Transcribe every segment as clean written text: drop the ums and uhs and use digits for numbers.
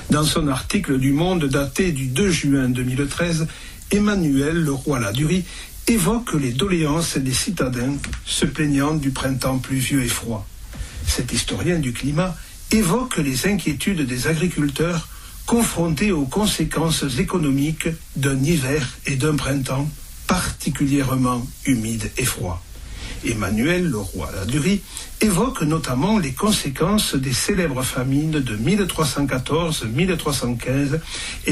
Dans son article du Monde daté du 2 juin 2013, Emmanuel Leroy-Ladurie évoque les doléances des citadins se plaignant du printemps pluvieux et froid. Cet historien du climat évoque les inquiétudes des agriculteurs confrontés aux conséquences économiques d'un hiver et d'un printemps particulièrement humides et froids. Emmanuel Leroy-Ladurie évoque notamment les conséquences des célèbres famines de 1314, 1315 et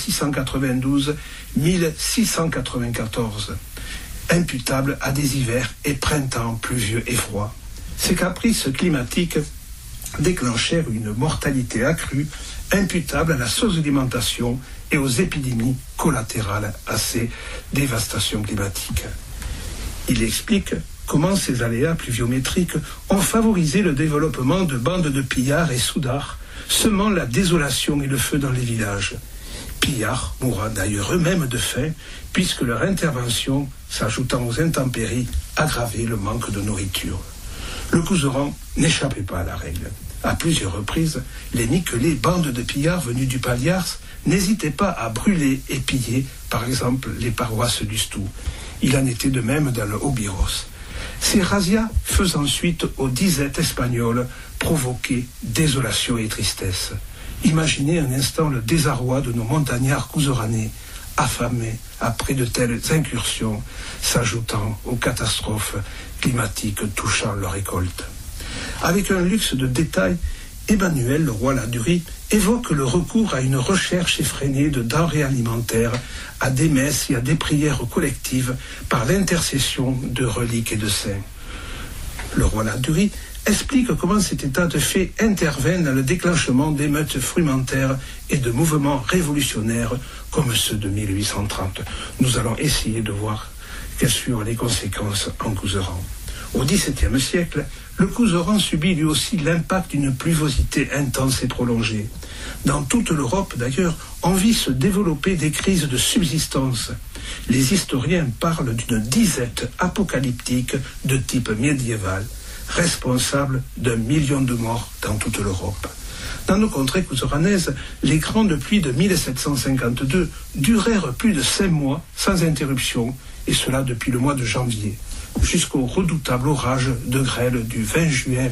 1692-1694, imputables à des hivers et printemps pluvieux et froids. Ces caprices climatiques déclenchèrent une mortalité accrue, imputable à la sous-alimentation et aux épidémies collatérales à ces dévastations climatiques. Il explique comment ces aléas pluviométriques ont favorisé le développement de bandes de pillards et soudards, semant la désolation et le feu dans les villages. Pillards mourant d'ailleurs eux-mêmes de faim, puisque leur intervention, s'ajoutant aux intempéries, aggravait le manque de nourriture. Le Couserans n'échappait pas à la règle. À plusieurs reprises, les nickelées bandes de pillards venus du Paliars n'hésitaient pas à brûler et piller, par exemple, les paroisses du Stoux. Il en était de même dans le Haut-Byros. Ces razzias faisant suite aux disettes espagnoles provoquaient désolation et tristesse. Imaginez un instant le désarroi de nos montagnards couseranais, affamés après de telles incursions, s'ajoutant aux catastrophes climatiques touchant leur récolte. Avec un luxe de détails, Emmanuel Leroy-Ladurie évoque le recours à une recherche effrénée de denrées alimentaires, à des messes et à des prières collectives par l'intercession de reliques et de saints. Leroy-Ladurie explique comment cet état de fait intervient dans le déclenchement d'émeutes frumentaires et de mouvements révolutionnaires comme ceux de 1830. Nous allons essayer de voir quelles furent les conséquences en Couserans. Au XVIIe siècle, le Couserans subit lui aussi l'impact d'une pluvosité intense et prolongée. Dans toute l'Europe, d'ailleurs, on vit se développer des crises de subsistance. Les historiens parlent d'une disette apocalyptique de type médiéval, responsable d'1 million de morts dans toute l'Europe. Dans nos contrées couseranaises, les grandes pluies de 1752 durèrent plus de 5 mois sans interruption, et cela depuis le mois de janvier, jusqu'au redoutable orage de grêle du 20 juin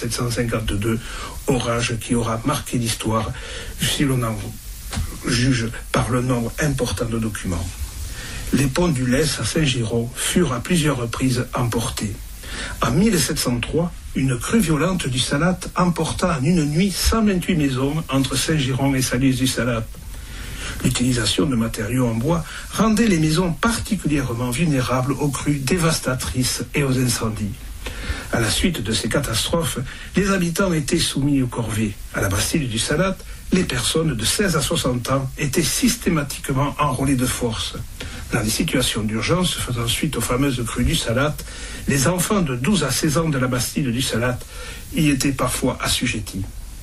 1752, orage qui aura marqué l'histoire, si l'on en juge par le nombre important de documents. Les ponts du Lez à Saint-Girons furent à plusieurs reprises emportés. En 1703, une crue violente du Salat emporta en une nuit 128 maisons entre Saint-Girons et Salis-du-Salat. L'utilisation de matériaux en bois rendait les maisons particulièrement vulnérables aux crues dévastatrices et aux incendies. À la suite de ces catastrophes, les habitants étaient soumis aux corvées. À la Bastille du Salat, les personnes de 16 à 60 ans étaient systématiquement enrôlées de force. Dans les situations d'urgence faisant suite aux fameuses crues du Salat, les enfants de 12 à 16 ans de la Bastille du Salat y étaient parfois assujettis.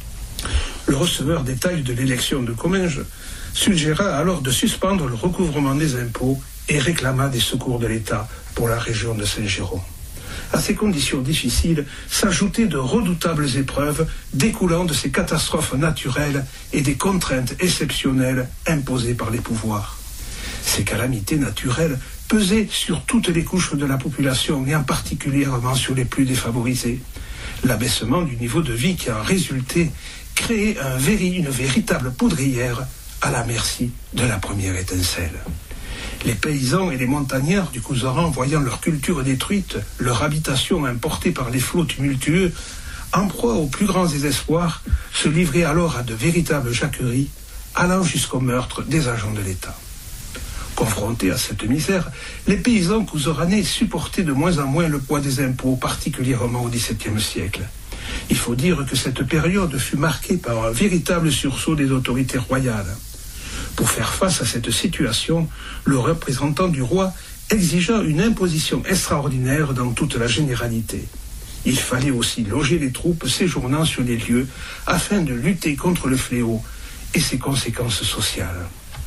Le receveur des tailles de l'élection de Comminges suggéra alors de suspendre le recouvrement des impôts et réclama des secours de l'État pour la région de Saint-Girons. À ces conditions difficiles s'ajoutaient de redoutables épreuves découlant de ces catastrophes naturelles et des contraintes exceptionnelles imposées par les pouvoirs. Ces calamités naturelles pesaient sur toutes les couches de la population et en particulièrement sur les plus défavorisés. L'abaissement du niveau de vie qui en résultait créait une véritable poudrière à la merci de la première étincelle. Les paysans et les montagnards du Couserans, voyant leur culture détruite, leur habitation emportée par les flots tumultueux, en proie aux plus grands désespoirs, se livraient alors à de véritables jacqueries, allant jusqu'au meurtre des agents de l'État. Confrontés à cette misère, les paysans couseranais supportaient de moins en moins le poids des impôts, particulièrement au XVIIe siècle. Il faut dire que cette période fut marquée par un véritable sursaut des autorités royales. Pour faire face à cette situation, le représentant du roi exigea une imposition extraordinaire dans toute la généralité. Il fallait aussi loger les troupes séjournant sur les lieux afin de lutter contre le fléau et ses conséquences sociales.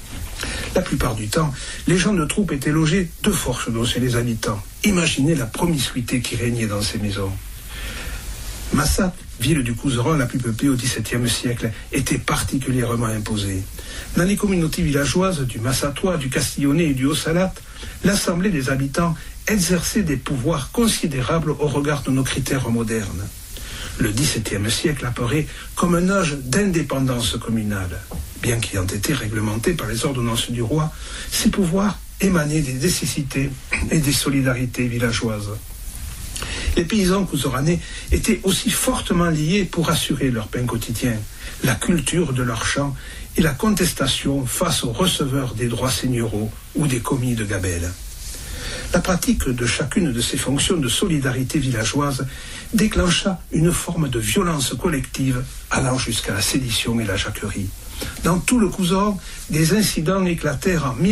La plupart du temps, les gens de troupes étaient logés de force chez les habitants. Imaginez la promiscuité qui régnait dans ces maisons. Massa, ville du Couserans la plus peuplée au XVIIe siècle, était particulièrement imposée. Dans les communautés villageoises du Massatois, du Castillonnais et du Haut-Salate, l'assemblée des habitants exerçait des pouvoirs considérables au regard de nos critères modernes. Le XVIIe siècle apparaît comme un âge d'indépendance communale. Bien qu'ayant été réglementés par les ordonnances du roi, ces pouvoirs émanaient des nécessités et des solidarités villageoises. Les paysans couseranais étaient aussi fortement liés pour assurer leur pain quotidien, la culture de leurs champs et la contestation face aux receveurs des droits seigneuraux ou des commis de gabelle. La pratique de chacune de ces fonctions de solidarité villageoise déclencha une forme de violence collective allant jusqu'à la sédition et la jacquerie. Dans tout le Couserans, des incidents éclatèrent en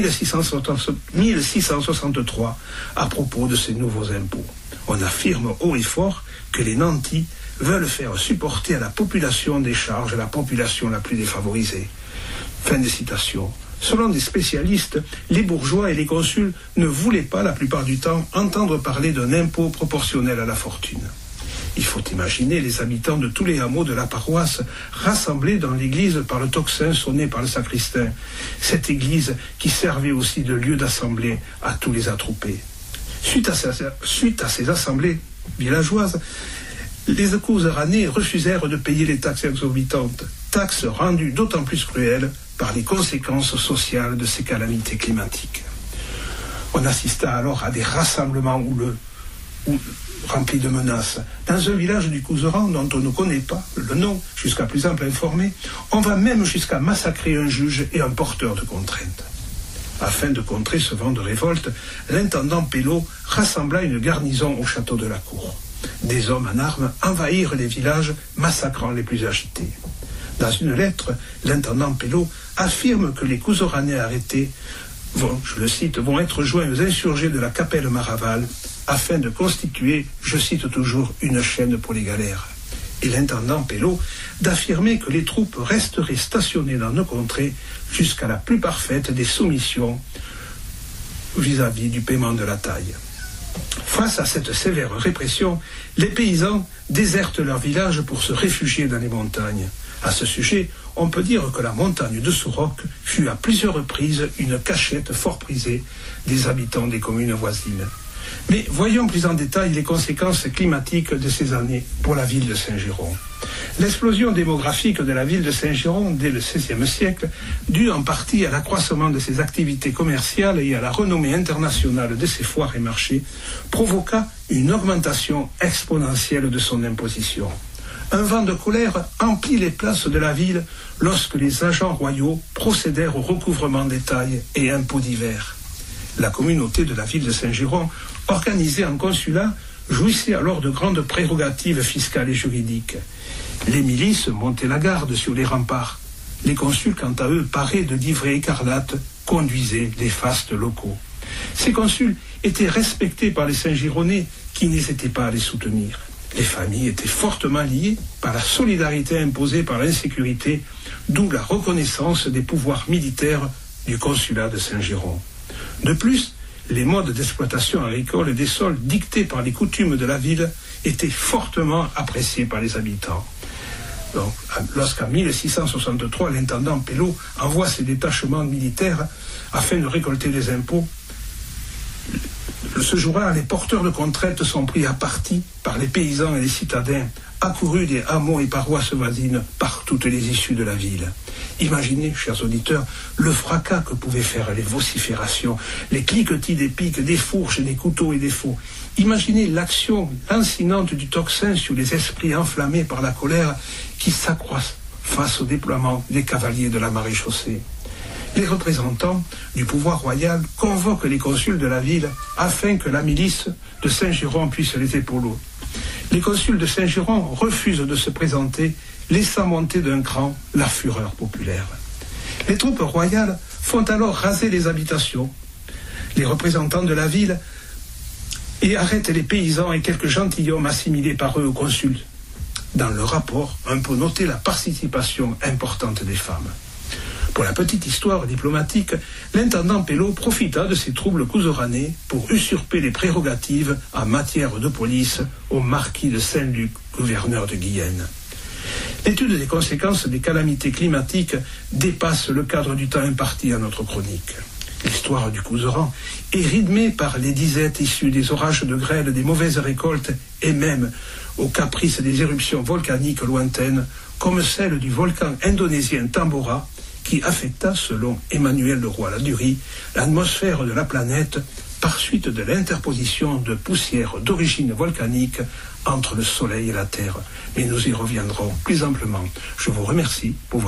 1663 à propos de ces nouveaux impôts. On affirme haut et fort que les nantis veulent faire supporter à la population des charges, la population la plus défavorisée. Fin de citation. Selon des spécialistes, les bourgeois et les consuls ne voulaient pas, la plupart du temps, entendre parler d'un impôt proportionnel à la fortune. Il faut imaginer les habitants de tous les hameaux de la paroisse rassemblés dans l'église par le tocsin sonné par le sacristain. Cette église qui servait aussi de lieu d'assemblée à tous les attroupés. Suite à ces assemblées villageoises, les Couseranais refusèrent de payer les taxes exorbitantes, taxes rendues d'autant plus cruelles par les conséquences sociales de ces calamités climatiques. On assista alors à des rassemblements houleux, remplis de menaces. Dans un village du Couserans dont on ne connaît pas le nom, jusqu'à plus ample informé, on va même jusqu'à massacrer un juge et un porteur de contraintes. Afin de contrer ce vent de révolte, l'intendant Pelot rassembla une garnison au château de la Cour. Des hommes en armes envahirent les villages, massacrant les plus agités. Dans une lettre, l'intendant Pelot affirme que les Couseranais arrêtés vont être joints aux insurgés de la Capelle Maraval afin de constituer, je cite toujours, une chaîne pour les galères. Et l'intendant Pelot d'affirmer que les troupes resteraient stationnées dans nos contrées jusqu'à la plus parfaite des soumissions vis-à-vis du paiement de la taille. Face à cette sévère répression, les paysans désertent leur village pour se réfugier dans les montagnes. À ce sujet, on peut dire que la montagne de Souroc fut à plusieurs reprises une cachette fort prisée des habitants des communes voisines. Mais voyons plus en détail les conséquences climatiques de ces années pour la ville de Saint-Girons. L'explosion démographique de la ville de Saint-Girons dès le XVIe siècle, due en partie à l'accroissement de ses activités commerciales et à la renommée internationale de ses foires et marchés, provoqua une augmentation exponentielle de son imposition. Un vent de colère emplit les places de la ville lorsque les agents royaux procédèrent au recouvrement des tailles et impôts divers. La communauté de la ville de Saint-Girons, organisée en consulat, jouissait alors de grandes prérogatives fiscales et juridiques. Les milices montaient la garde sur les remparts. Les consuls, quant à eux, parés de livrées écarlates, conduisaient les fastes locaux. Ces consuls étaient respectés par les Saint-Gironnais qui n'hésitaient pas à les soutenir. Les familles étaient fortement liées par la solidarité imposée par l'insécurité, d'où la reconnaissance des pouvoirs militaires du consulat de Saint-Girons. De plus, les modes d'exploitation agricole des sols dictés par les coutumes de la ville étaient fortement appréciés par les habitants. Donc, lorsqu'en 1663, l'intendant Pelot envoie ses détachements militaires afin de récolter les impôts, ce jour-là, les porteurs de contraintes sont pris à partie par les paysans et les citadins, accourus des hameaux et paroisses voisines par toutes les issues de la ville. Imaginez, chers auditeurs, le fracas que pouvaient faire les vociférations, les cliquetis des piques, des fourches, des couteaux et des faux. Imaginez l'action lancinante du tocsin sur les esprits enflammés par la colère qui s'accroissent face au déploiement des cavaliers de la maréchaussée. Les représentants du pouvoir royal convoquent les consuls de la ville afin que la milice de Saint-Girons puisse les épauler. Les consuls de Saint-Girons refusent de se présenter, laissant monter d'un cran la fureur populaire. Les troupes royales font alors raser les habitations, les représentants de la ville, et arrêtent les paysans et quelques gentilshommes assimilés par eux aux consuls. Dans le rapport, on peut noter la participation importante des femmes. Pour la petite histoire diplomatique, l'intendant Pello profita de ces troubles couseranais pour usurper les prérogatives en matière de police au marquis de Saint-Luc, gouverneur de Guyenne. L'étude des conséquences des calamités climatiques dépasse le cadre du temps imparti à notre chronique. L'histoire du Couserans est rythmée par les disettes issues des orages de grêle, des mauvaises récoltes et même aux caprices des éruptions volcaniques lointaines, comme celle du volcan indonésien Tambora, qui affecta, selon Emmanuel Leroy-Ladurie, l'atmosphère de la planète par suite de l'interposition de poussières d'origine volcanique entre le Soleil et la Terre. Mais nous y reviendrons plus amplement. Je vous remercie pour votre